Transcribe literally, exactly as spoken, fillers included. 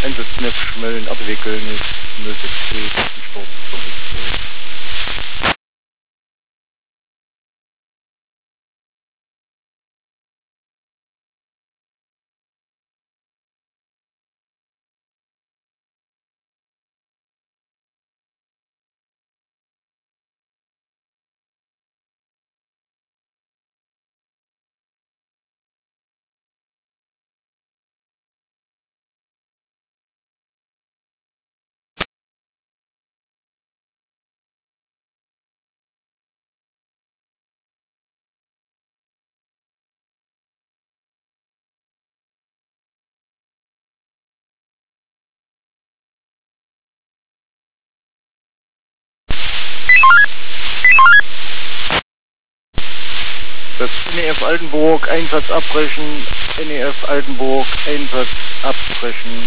Einsatznetz schmellen, abwickeln ist null sechs C, Sport, das N E F Altenburg, Einsatz abbrechen, N E F Altenburg, Einsatz abbrechen.